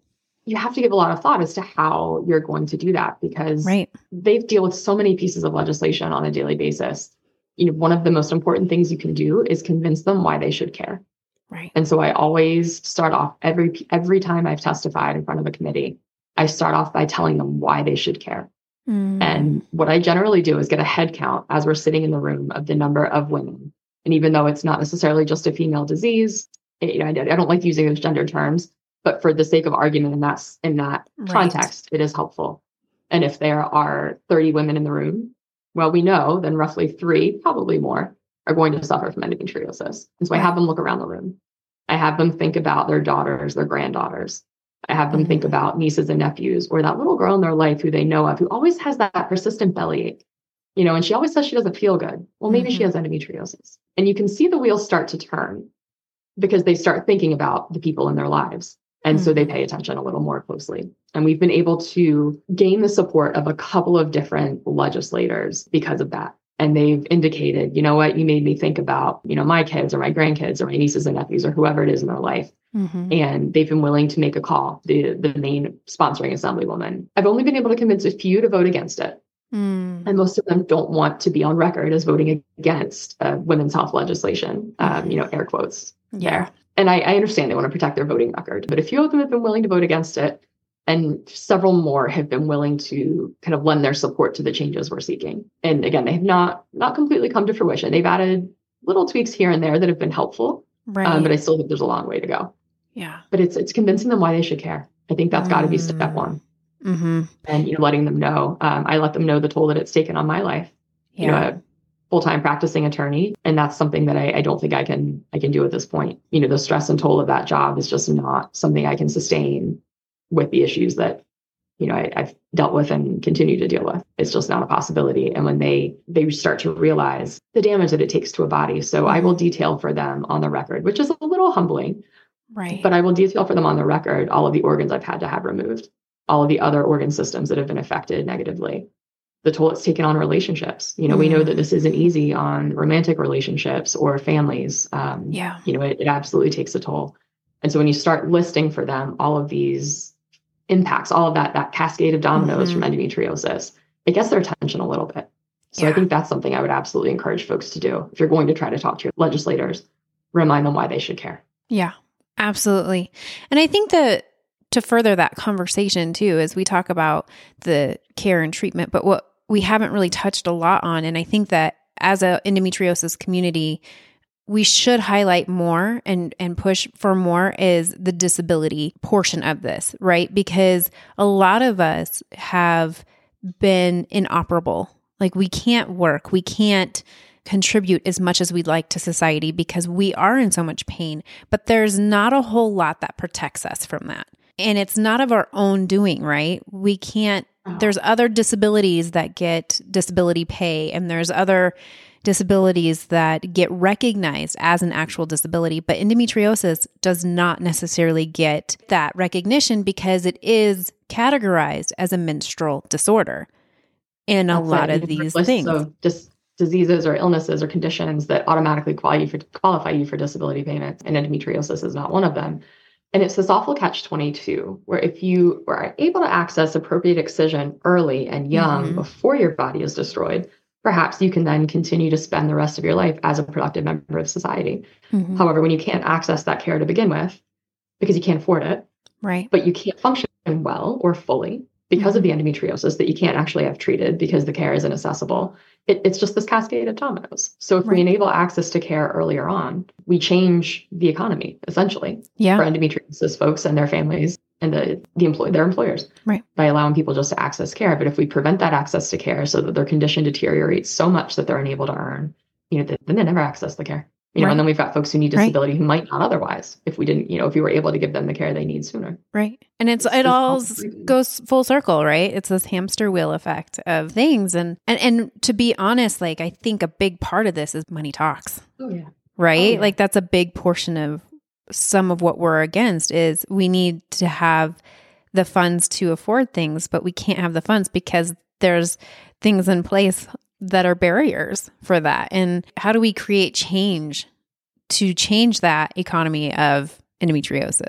[SPEAKER 2] you have to give a lot of thought as to how you're going to do that, because
[SPEAKER 1] right.
[SPEAKER 2] they deal with so many pieces of legislation on a daily basis. You know, one of the most important things you can do is convince them why they should care.
[SPEAKER 1] Right.
[SPEAKER 2] And so I always start off every every time I've testified in front of a committee, I start off by telling them why they should care. Mm. And what I generally do is get a head count as we're sitting in the room of the number of women. And even though it's not necessarily just a female disease, it, you know, I, I don't like using those gender terms, but for the sake of argument in that, in that right. context, it is helpful. And if there are thirty women in the room, well, we know then roughly three, probably more, are going to suffer from endometriosis. And so I have them look around the room. I have them think about their daughters, their granddaughters. I have them mm-hmm. think about nieces and nephews, or that little girl in their life who they know of, who always has that persistent bellyache, you know, and she always says she doesn't feel good. Well, maybe mm-hmm. she has endometriosis. And you can see the wheels start to turn because they start thinking about the people in their lives. And mm-hmm. so they pay attention a little more closely. And we've been able to gain the support of a couple of different legislators because of that. And they've indicated, you know what, you made me think about, you know, my kids or my grandkids or my nieces and nephews or whoever it is in their life. Mm-hmm. And they've been willing to make a call, the, the main sponsoring assemblywoman. I've only been able to convince a few to vote against it. Mm. And most of them don't want to be on record as voting against uh, women's health legislation, um, you know, air quotes
[SPEAKER 1] yeah.
[SPEAKER 2] there. And I, I understand they want to protect their voting record, but a few of them have been willing to vote against it. And several more have been willing to kind of lend their support to the changes we're seeking. And again, they have not not completely come to fruition. They've added little tweaks here and there that have been helpful,
[SPEAKER 1] right.
[SPEAKER 2] um, but I still think there's a long way to go.
[SPEAKER 1] Yeah.
[SPEAKER 2] But it's it's convincing them why they should care. I think that's mm. got to be step one.
[SPEAKER 1] Mm-hmm.
[SPEAKER 2] And you know, letting them know. Um, I let them know the toll that it's taken on my life.
[SPEAKER 1] Yeah.
[SPEAKER 2] You know, a full-time practicing attorney, and that's something that I, I don't think I can I can do at this point. You know, the stress and toll of that job is just not something I can sustain with the issues that, you know, I, I've dealt with and continue to deal with. It's just not a possibility. And when they they start to realize the damage that it takes to a body, so I will detail for them on the record, which is a little humbling,
[SPEAKER 1] right?
[SPEAKER 2] But I will detail for them on the record all of the organs I've had to have removed, all of the other organ systems that have been affected negatively, the toll it's taken on relationships. You know, mm. we know that this isn't easy on romantic relationships or families. Um,
[SPEAKER 1] yeah,
[SPEAKER 2] you know, it, it absolutely takes a toll. And so when you start listing for them all of these impacts, all of that, that cascade of dominoes mm-hmm. from endometriosis, it gets their attention a little bit. So
[SPEAKER 1] yeah.
[SPEAKER 2] I think that's something I would absolutely encourage folks to do. If you're going to try to talk to your legislators, remind them why they should care.
[SPEAKER 1] Yeah, absolutely. And I think that to further that conversation too, as we talk about the care and treatment, but what we haven't really touched a lot on, and I think that as a endometriosis community, we should highlight more and, and push for more is the disability portion of this, right? Because a lot of us have been inoperable. Like we can't work, we can't contribute as much as we'd like to society because we are in so much pain, but there's not a whole lot that protects us from that. And it's not of our own doing, right? We can't, there's other disabilities that get disability pay, and there's other disabilities that get recognized as an actual disability, but endometriosis does not necessarily get that recognition because it is categorized as a menstrual disorder in a
[SPEAKER 2] That's
[SPEAKER 1] lot
[SPEAKER 2] it.
[SPEAKER 1] of
[SPEAKER 2] You
[SPEAKER 1] these
[SPEAKER 2] list
[SPEAKER 1] things.
[SPEAKER 2] Of dis- diseases or illnesses or conditions that automatically qualify you, for, qualify you for disability payments, and endometriosis is not one of them. And it's this awful catch twenty-two, where if you are able to access appropriate excision early and young mm-hmm. before your body is destroyed, perhaps you can then continue to spend the rest of your life as a productive member of society. Mm-hmm. However, when you can't access that care to begin with, because you can't afford it,
[SPEAKER 1] right?
[SPEAKER 2] But you can't function well or fully because mm-hmm. of the endometriosis that you can't actually have treated because the care isn't accessible, it, it's just this cascade of dominoes. So if right. we enable access to care earlier on, we change the economy, essentially,
[SPEAKER 1] yeah.
[SPEAKER 2] for endometriosis folks and their families and the, the employ their employers,
[SPEAKER 1] right,
[SPEAKER 2] by allowing people just to access care. But if we prevent that access to care so that their condition deteriorates so much that they're unable to earn, you know, then they never access the care. You know,
[SPEAKER 1] right.
[SPEAKER 2] and then we've got folks who need disability
[SPEAKER 1] right.
[SPEAKER 2] who might not otherwise if we didn't, you know, if we were able to give them the care they need sooner.
[SPEAKER 1] Right. And it's, it all goes full circle, right? It's this hamster wheel effect of things. And, and, and to be honest, like, I think a big part of this is money talks.
[SPEAKER 2] Oh, yeah.
[SPEAKER 1] Right.
[SPEAKER 2] Oh, yeah.
[SPEAKER 1] Like that's a big portion of some of what we're against is we need to have the funds to afford things, but we can't have the funds because there's things in place that are barriers for that. And how do we create change to change that economy of endometriosis?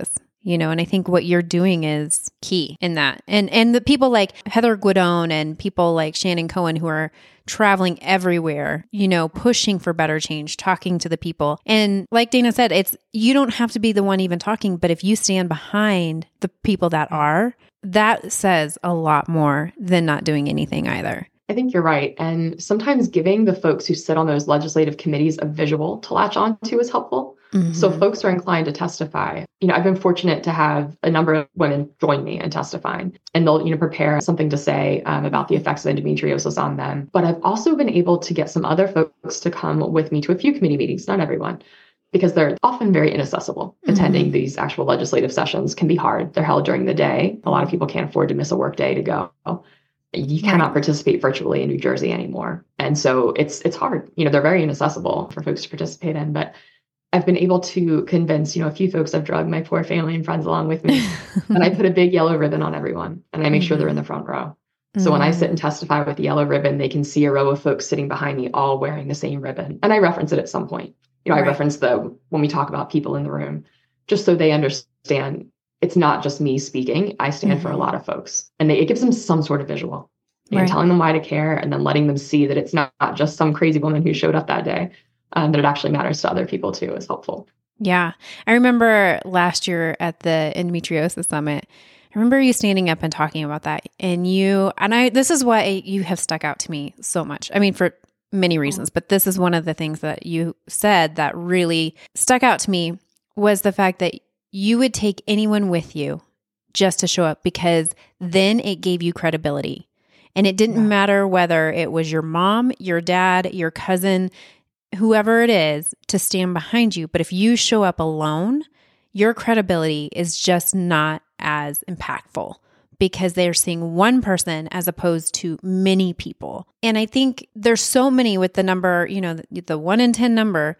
[SPEAKER 1] You know, and I think what you're doing is key in that. And and the people like Heather Guidone and people like Shannon Cohen who are traveling everywhere, you know, pushing for better change, talking to the people. And like Dana said, it's you don't have to be the one even talking, but if you stand behind the people that are, that says a lot more than not doing anything either.
[SPEAKER 2] I think you're right. And sometimes giving the folks who sit on those legislative committees a visual to latch onto is helpful. Mm-hmm. So folks are inclined to testify. You know, I've been fortunate to have a number of women join me in testifying, and they'll, you know, prepare something to say um, about the effects of endometriosis on them. But I've also been able to get some other folks to come with me to a few committee meetings, not everyone, because they're often very inaccessible. Mm-hmm. Attending these actual legislative sessions can be hard. They're held during the day. A lot of people can't afford to miss a work day to go. You cannot right. participate virtually in New Jersey anymore. And so it's it's hard. You know, they're very inaccessible for folks to participate in. But I've been able to convince, you know, a few folks. I've drugged my poor family and friends along with me. And I put a big yellow ribbon on everyone. And I make mm-hmm. sure they're in the front row. So mm-hmm. when I sit and testify with the yellow ribbon, they can see a row of folks sitting behind me all wearing the same ribbon. And I reference it at some point. You know, right. I reference the, when we talk about people in the room, just so they understand it's not just me speaking. I stand mm-hmm. for a lot of folks. And they, it gives them some sort of visual. You know, right. telling them why to care and then letting them see that it's not, not just some crazy woman who showed up that day, um, that it actually matters to other people too is helpful.
[SPEAKER 1] Yeah. I remember last year at the endometriosis summit, I remember you standing up and talking about that. And you, and I, this is why you have stuck out to me so much. I mean, for many reasons, but this is one of the things that you said that really stuck out to me was the fact that you would take anyone with you just to show up because then it gave you credibility. And it didn't yeah. matter whether it was your mom, your dad, your cousin, whoever it is to stand behind you. But if you show up alone, your credibility is just not as impactful because they're seeing one person as opposed to many people. And I think there's so many with the number, you know, the, the one in ten number.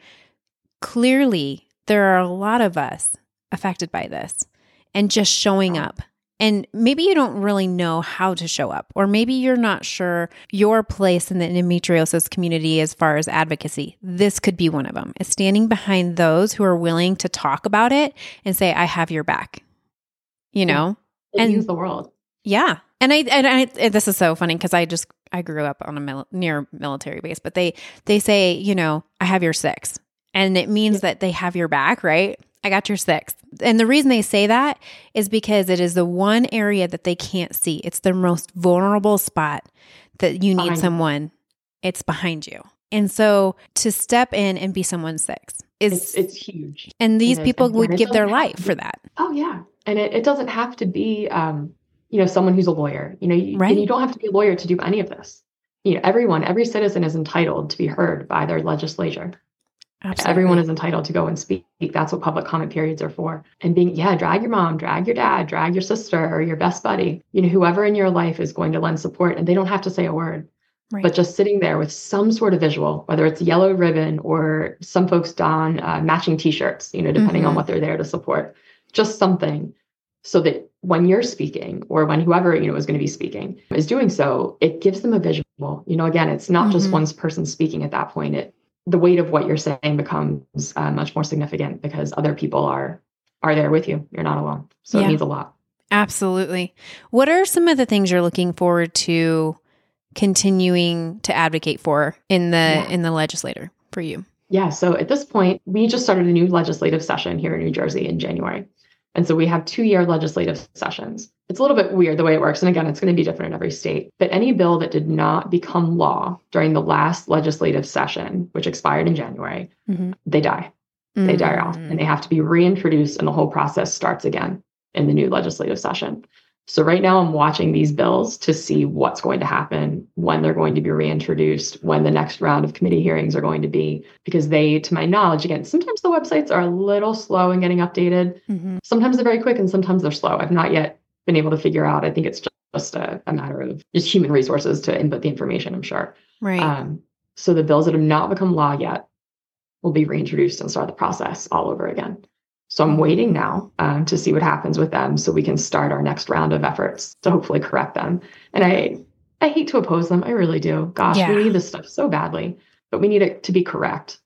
[SPEAKER 1] Clearly, there are a lot of us affected by this and just showing up. And maybe you don't really know how to show up, or maybe you're not sure your place in the endometriosis community as far as advocacy. This could be one of them, is standing behind those who are willing to talk about it and say, I have your back, you know?
[SPEAKER 2] Yeah, it means the world.
[SPEAKER 1] Yeah. And I, and I, and this is so funny because I just, I grew up on a mil- near military base, but they, they say, you know, I have your six, and it means yeah. that they have your back, right? I got your six. And the reason they say that is because it is the one area that they can't see. It's the most vulnerable spot that you need behind someone. You. It's behind you. And so to step in and be someone's six is
[SPEAKER 2] it's, it's huge.
[SPEAKER 1] And these
[SPEAKER 2] and
[SPEAKER 1] people would give their life for that.
[SPEAKER 2] Oh yeah. And it, it doesn't have to be, um, you know, someone who's a lawyer, you know, you,
[SPEAKER 1] right.
[SPEAKER 2] and you don't have to be a lawyer to do any of this. You know, everyone, every citizen is entitled to be heard by their legislature. Absolutely. Everyone is entitled to go and speak. That's what public comment periods are for. And being, yeah, drag your mom, drag your dad, drag your sister or your best buddy, you know, whoever in your life is going to lend support, and they don't have to say a word, right. but just sitting there with some sort of visual, whether it's yellow ribbon or some folks don uh, matching t-shirts, you know, depending mm-hmm. on what they're there to support, just something so that when you're speaking or when whoever, you know, is going to be speaking is doing so, it gives them a visual. You know, again, it's not mm-hmm. just one person speaking at that point. It the weight of what you're saying becomes uh, much more significant because other people are are there with you. You're not alone. So yeah. it means a lot.
[SPEAKER 1] Absolutely. What are some of the things you're looking forward to continuing to advocate for in the yeah. in the legislature for you?
[SPEAKER 2] Yeah. So at this point, we just started a new legislative session here in New Jersey in January. And so we have two-year legislative sessions. It's a little bit weird the way it works. And again, it's going to be different in every state. But any bill that did not become law during the last legislative session, which expired in January, mm-hmm. they die. Mm-hmm. They die off. And they have to be reintroduced, and the whole process starts again in the new legislative session. So right now I'm watching these bills to see what's going to happen, when they're going to be reintroduced, when the next round of committee hearings are going to be, because they, to my knowledge, again, sometimes the websites are a little slow in getting updated. Mm-hmm. Sometimes they're very quick and sometimes they're slow. I've not yet been able to figure out. I think it's just, just a, a matter of just human resources to input the information, I'm sure.
[SPEAKER 1] Right.
[SPEAKER 2] Um, so the bills that have not become law yet will be reintroduced and start the process all over again. So I'm waiting now um, to see what happens with them so we can start our next round of efforts to hopefully correct them. And I I hate to oppose them. I really do. Gosh, yeah. we need this stuff so badly, but we need it to be correct.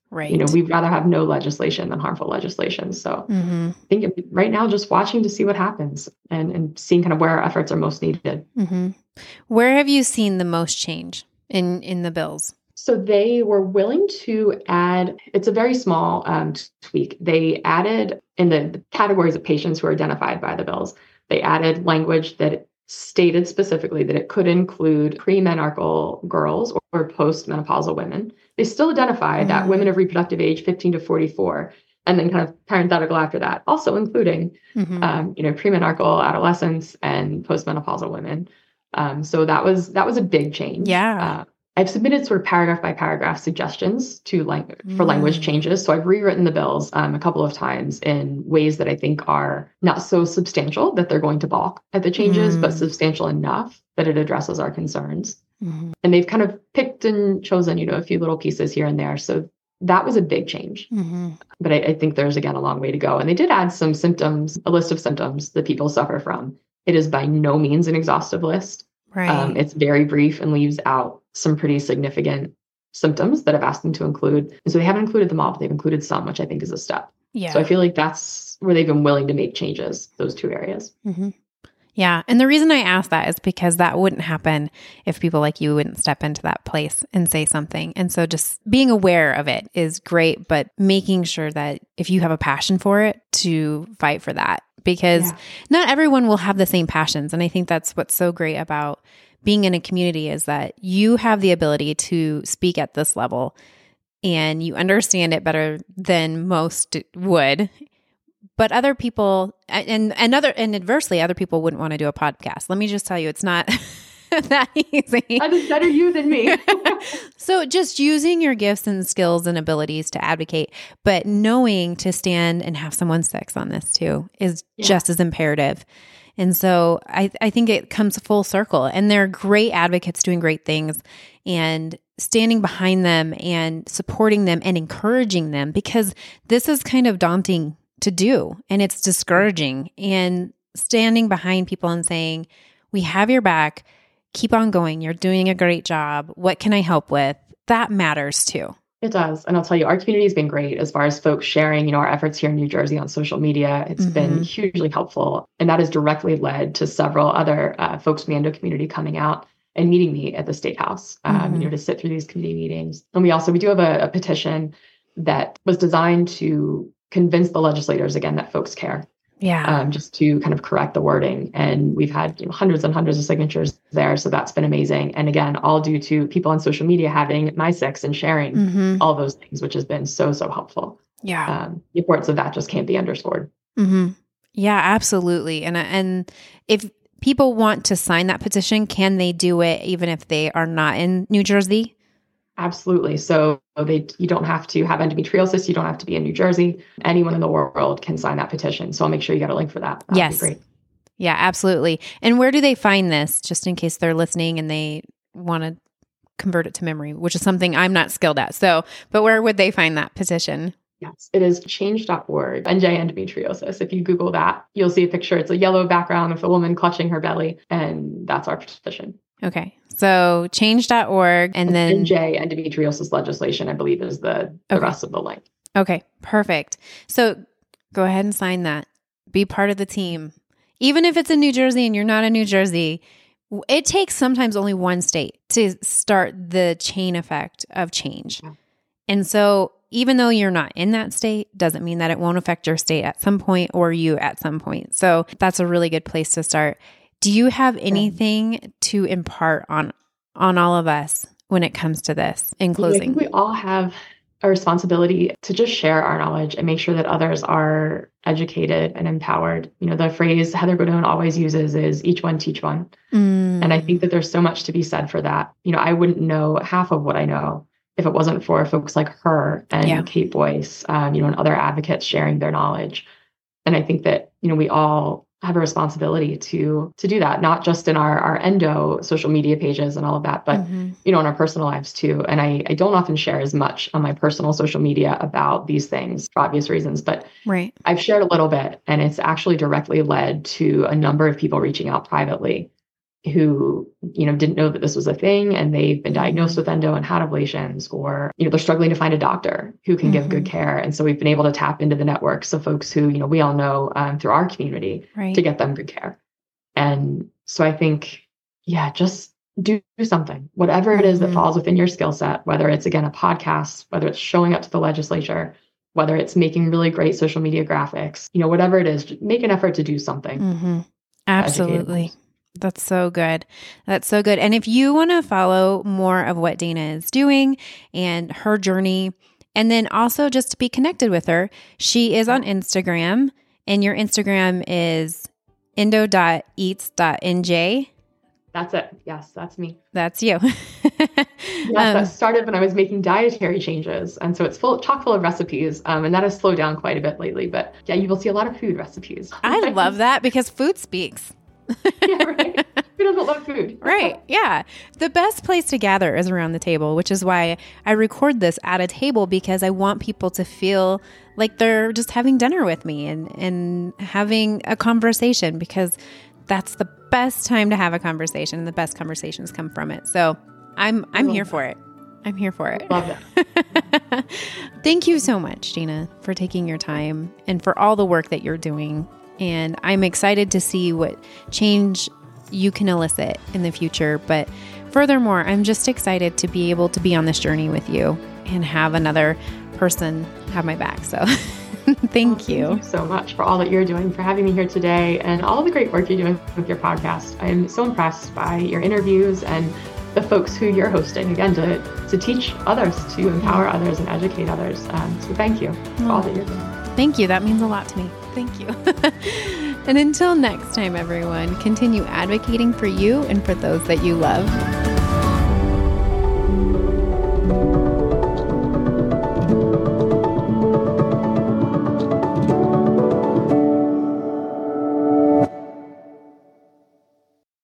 [SPEAKER 1] Right.
[SPEAKER 2] You know, we'd rather have no legislation than harmful legislation. So
[SPEAKER 1] Mm-hmm.
[SPEAKER 2] I think right now, just watching to see what happens and, and seeing kind of where our efforts are most needed.
[SPEAKER 1] Mm-hmm. Where have you seen the most change in, in the bills?
[SPEAKER 2] So they were willing to add, it's a very small um, tweak. They added in the, the categories of patients who are identified by the bills, they added language that stated specifically that it could include premenarchal girls or, or postmenopausal women. They still identify mm. that women of reproductive age fifteen to forty-four, and then kind of parenthetical after that, also including, mm-hmm. um, you know, premenarchal adolescents and postmenopausal women. Um, so that was that was a big change.
[SPEAKER 1] Yeah.
[SPEAKER 2] Uh, I've submitted sort of paragraph by paragraph suggestions to lang- for mm. language changes. So I've rewritten the bills um, a couple of times in ways that I think are not so substantial that they're going to balk at the changes, mm. but substantial enough that it addresses our concerns. Mm-hmm. And they've kind of picked and chosen, you know, a few little pieces here and there. So that was a big change. Mm-hmm. But I, I think there's, again, a long way to go. And they did add some symptoms, a list of symptoms that people suffer from. It is by no means an exhaustive list.
[SPEAKER 1] Right.
[SPEAKER 2] Um, it's very brief and leaves out some pretty significant symptoms that I've asked them to include. And so they haven't included them all, but they've included some, which I think is a step.
[SPEAKER 1] Yeah.
[SPEAKER 2] So I feel like that's where they've been willing to make changes, those two areas.
[SPEAKER 1] Mm-hmm. Yeah. And the reason I ask that is because that wouldn't happen if people like you wouldn't step into that place and say something. And so just being aware of it is great, but making sure that if you have a passion for it, to fight for that. Because yeah. not everyone will have the same passions. And I think that's what's so great about being in a community is that you have the ability to speak at this level and you understand it better than most would. But other people, and, and other, and adversely, other people wouldn't want to do a podcast. Let me just tell you, it's not that easy.
[SPEAKER 2] I think better you than me.
[SPEAKER 1] So just using your gifts and skills and abilities to advocate, but knowing to stand and have someone six on this too is yeah. just as imperative. And so I, I think it comes full circle, and they're great advocates doing great things, and standing behind them and supporting them and encouraging them, because this is kind of daunting to do and it's discouraging, and standing behind people and saying, we have your back, keep on going. You're doing a great job. What can I help with? That matters too. It
[SPEAKER 2] does. And I'll tell you, our community has been great as far as folks sharing, you know, our efforts here in New Jersey on social media. It's mm-hmm. been hugely helpful. And that has directly led to several other uh, folks from the endo community coming out and meeting me at the State House, um, mm-hmm. you know, to sit through these committee meetings. And we also, we do have a, a petition that was designed to convince the legislators, again, that folks care.
[SPEAKER 1] Yeah.
[SPEAKER 2] Um, just to kind of correct the wording. And we've had you know, hundreds and hundreds of signatures there. So that's been amazing. And again, all due to people on social media having my six and sharing mm-hmm. all those things, which has been so, so helpful.
[SPEAKER 1] Yeah.
[SPEAKER 2] Um, the importance of that just can't be underscored.
[SPEAKER 1] Mm-hmm. Yeah, absolutely. And, and if people want to sign that petition, can they do it even if they are not in New Jersey?
[SPEAKER 2] Absolutely. So they, you don't have to have endometriosis. You don't have to be in New Jersey. Anyone in the world can sign that petition. So I'll make sure you get a link for that. That'd
[SPEAKER 1] yes.
[SPEAKER 2] be great.
[SPEAKER 1] Yeah, absolutely. And where do they find this, just in case they're listening and they want to convert it to memory, which is something I'm not skilled at. So, but where would they find that petition?
[SPEAKER 2] Yes, it is change dot org, N J endometriosis. If you Google that, you'll see a picture. It's a yellow background with a woman clutching her belly, and that's our petition.
[SPEAKER 1] Okay. So change dot org and then
[SPEAKER 2] N J endometriosis legislation, I believe, is the, the okay. rest of the link.
[SPEAKER 1] Okay, perfect. So go ahead and sign that. Be part of the team. Even if it's in New Jersey and you're not in New Jersey, it takes sometimes only one state to start the chain effect of change. Yeah. And so even though you're not in that state, doesn't mean that it won't affect your state at some point or you at some point. So that's a really good place to start. Do you have anything to impart on on all of us when it comes to this in closing?
[SPEAKER 2] I think we all have a responsibility to just share our knowledge and make sure that others are educated and empowered. You know, the phrase Heather Godone always uses is each one teach one. Mm. And I think that there's so much to be said for that. You know, I wouldn't know half of what I know if it wasn't for folks like her and yeah. Kate Boyce, um, you know, and other advocates sharing their knowledge. And I think that, you know, we all have a responsibility to to do that, not just in our, our endo social media pages and all of that, but, mm-hmm. you know, in our personal lives too. And I, I don't often share as much on my personal social media about these things for obvious reasons, but
[SPEAKER 1] right.
[SPEAKER 2] I've shared a little bit, and it's actually directly led to a number of people reaching out privately who, you know, didn't know that this was a thing and they've been diagnosed with endo and had ablations, or, you know, they're struggling to find a doctor who can mm-hmm. give good care. And so we've been able to tap into the networks of folks who, you know, we all know um, through our community right. to get them good care. And so I think, yeah, just do something, whatever it is that falls within your skill set, whether it's, again, a podcast, whether it's showing up to the legislature, whether it's making really great social media graphics, you know, whatever it is, make an effort to do something.
[SPEAKER 1] Mm-hmm. Absolutely. That's so good. That's so good. And if you want to follow more of what Dana is doing and her journey, and then also just to be connected with her, she is on Instagram, and your Instagram is endo dot eats dot n j.
[SPEAKER 2] That's it. Yes, that's me.
[SPEAKER 1] That's you.
[SPEAKER 2] Yes, um, that started when I was making dietary changes. And so it's full, chock full of recipes. Um, and that has slowed down quite a bit lately. But yeah, you will see a lot of food recipes.
[SPEAKER 1] I love that because food speaks.
[SPEAKER 2] Yeah, right. Who doesn't love food?
[SPEAKER 1] Right. Yeah. The best place to gather is around the table, which is why I record this at a table, because I want people to feel like they're just having dinner with me and, and having a conversation, because that's the best time to have a conversation, and the best conversations come from it. So I'm I'm here for it. I'm here for it.
[SPEAKER 2] Love it.
[SPEAKER 1] Thank you so much, Dana, for taking your time and for all the work that you're doing. And I'm excited to see what change you can elicit in the future. But furthermore, I'm just excited to be able to be on this journey with you and have another person have my back. So thank
[SPEAKER 2] well,
[SPEAKER 1] you.
[SPEAKER 2] Thank you so much for all that you're doing, for having me here today, and all the great work you're doing with your podcast. I'm so impressed by your interviews and the folks who you're hosting, again, to, to teach others, to empower others and educate others. Um, so thank you for oh, all that you're doing.
[SPEAKER 1] Thank you. That means a lot to me. Thank you. And until next time, everyone, continue advocating for you and for those that you love.